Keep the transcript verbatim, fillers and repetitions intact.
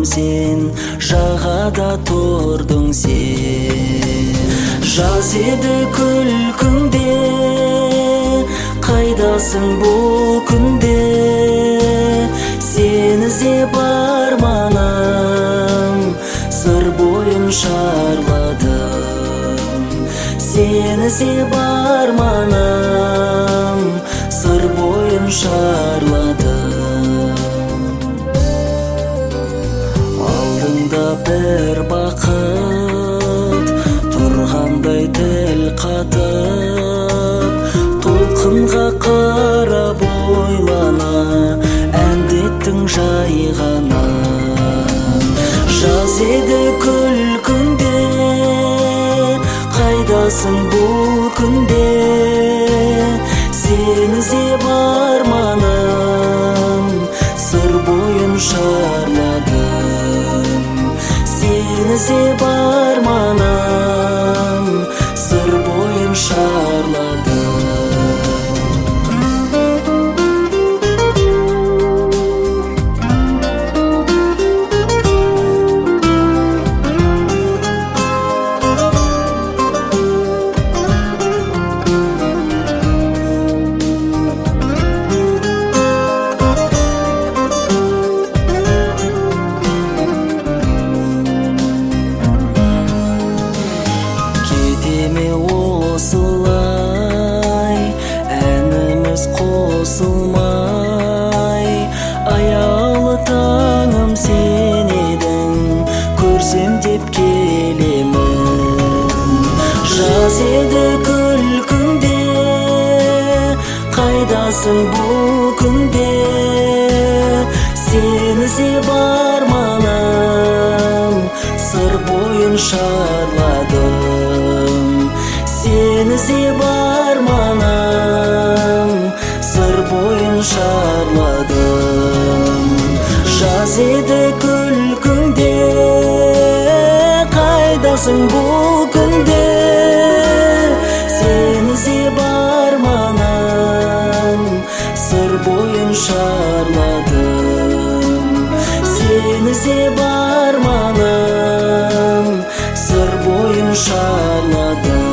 сен, жағада тұрдың сен. Жаз еді күлкіңде, қайдасың бұл күнде? Сен іздеп арманым, сыр бойын шарладым. Сен іздеп арманым, сыр бойын шарладым. Алдыңда бір бақыт тұрғандай тіл қатып, толқынға қарап ойлана, әндеттің жай ғана. Жаз еді күлкіңде, қайдасың бұл күнде? Сен іздеп арманым, сыр бойын шарладым. Сен іздеп арманым, сыр бойын шарладым. Осылай әніміз қосылмай, аялы таңым сен едің, көрсем деп келемін. Жаз еді күлкіңде, қайдасың бұл күнде? Сен іздеп арманым, сыр бойын шарладым. Сен іздеп арманым, сыр бойын шарладым. Жаз еді күлкіңде, қайдасың бұл күнде? Сен іздеп арманым, сыр бойын шарладым. Сен іздеп арманым, сыр бойын шарладым.